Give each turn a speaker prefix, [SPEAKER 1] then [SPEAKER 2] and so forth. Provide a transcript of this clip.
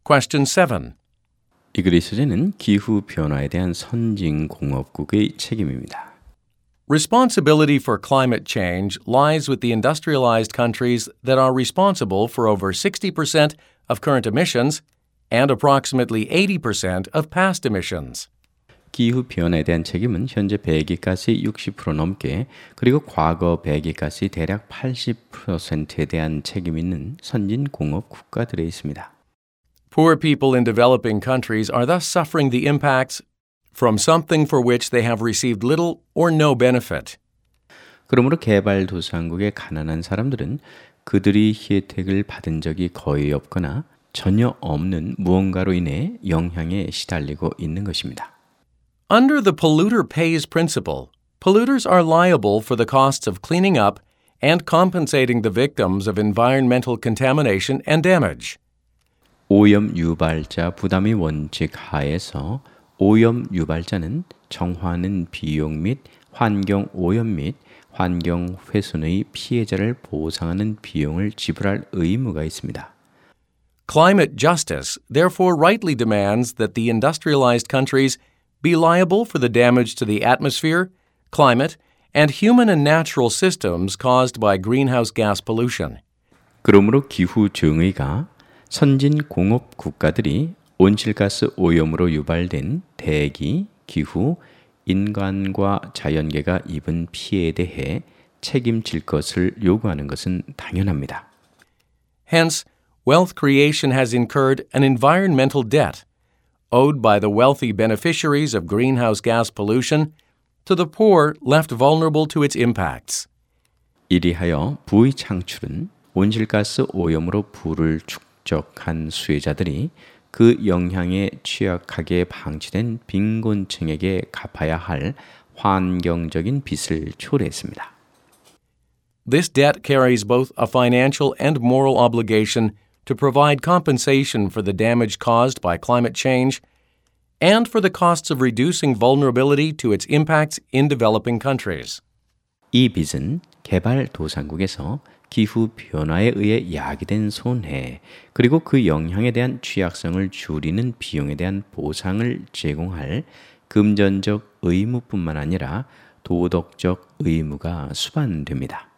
[SPEAKER 1] Question 7.
[SPEAKER 2] 이 글의 소재는 기후 변화에 대한 선진공업국의 책임입니다.
[SPEAKER 1] Responsibility for climate change lies with the industrialized countries that are responsible for over 60% of current emissions and approximately 80% of past emissions.
[SPEAKER 2] 기후 변화에 대한 책임은 현재 배기가스의 60% 넘게 그리고 과거 배기가스의 대략 80%에 대한 책임 있는 선진공업 국가들에 있습니다.
[SPEAKER 1] Poor people in developing countries are thus suffering the impacts from something for which they have received little or no benefit.
[SPEAKER 2] 그러므로 개발도상국의 가난한 사람들은 그들이 혜택을 받은 적이 거의 없거나 전혀 없는 무언가로 인해 영향에 시달리고 있는 것입니다.
[SPEAKER 1] Under the polluter pays principle, polluters are liable for the costs of cleaning up and compensating the victims of environmental contamination and damage.
[SPEAKER 2] 오염 유발자 부담의 원칙 하에서 오염 유발자는 정화하는 비용 및 환경 오염 및 환경 훼손의 피해자를 보상하는 비용을 지불할 의무가 있습니다.
[SPEAKER 1] Climate justice therefore rightly demands that the industrialized countries be liable for the damage to the atmosphere, climate, and human and natural systems caused by greenhouse gas pollution.
[SPEAKER 2] 그러므로 기후 정의가 선진공업 국가들이 온실가스 오염으로 유발된 대기, 기후, 인간과 자연계가 입은 피해에 대해 책임질 것을 요구하는 것은 당연합니다.
[SPEAKER 1] Hence, wealth creation has incurred an environmental debt owed by the wealthy beneficiaries of greenhouse gas pollution to the poor left vulnerable to its impacts.
[SPEAKER 2] 이리하여 부의 창출은 온실가스 오염으로 부를 축적한 수혜자들이 그 영향에 취약하게 방치된 빈곤층에게 갚아야 할 환경적인 빚을 초래했습니다.
[SPEAKER 1] This debt carries both a financial and moral obligation to provide compensation for the damage caused by climate change and for the costs of reducing vulnerability to its impacts in developing countries.
[SPEAKER 2] 이 빚은 개발도상국에서 기후 변화에 의해 야기된 손해, 그리고 그 영향에 대한 취약성을 줄이는 비용에 대한 보상을 제공할 금전적 의무뿐만 아니라 도덕적 의무가 수반됩니다.